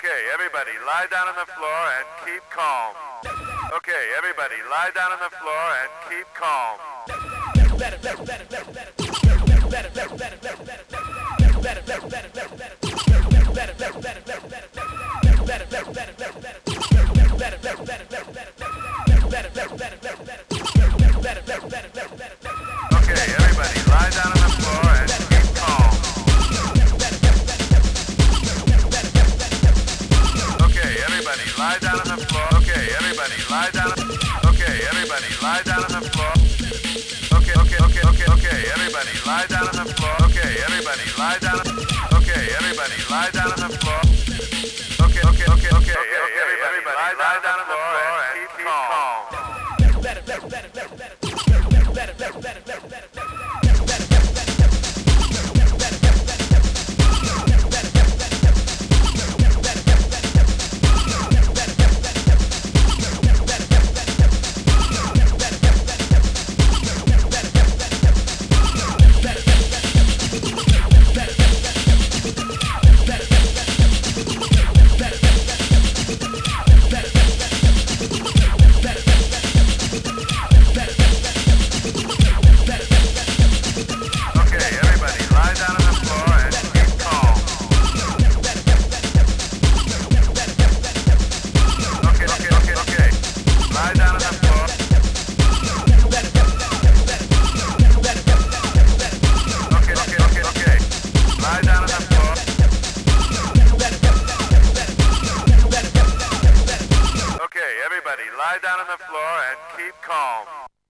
Okay, everybody, lie down on the floor and keep calm. Okay, everybody, lie down on the floor and keep calm. Okay, everybody, lie down on the floor and keep calm. Okay, everybody, lie down on the floor. Okay, everybody, lie down. Okay, everybody, lie down on the floor. Okay, everybody, lie down on the floor. Okay, everybody, lie down. Okay, everybody, lie down on the floor. Okay, everybody, lie down on the floor and keep calm. Everybody, lie down on the floor and keep calm.